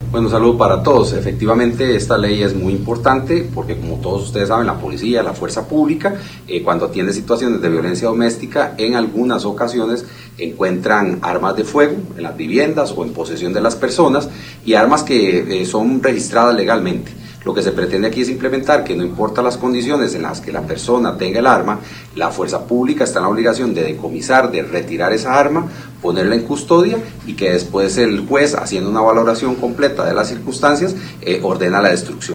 Bueno, un saludo para todos. Efectivamente, esta ley es muy importante porque, como todos ustedes saben, la policía, la fuerza pública, cuando atiende situaciones de violencia doméstica, en algunas ocasiones encuentran armas de fuego en las viviendas o en posesión de las personas, y armas que son registradas legalmente. Lo que se pretende aquí es implementar que no importa las condiciones en las que la persona tenga el arma, la fuerza pública está en la obligación de decomisar, de retirar esa arma, ponerla en custodia, y que después el juez, haciendo una valoración completa de las circunstancias, ordena la destrucción.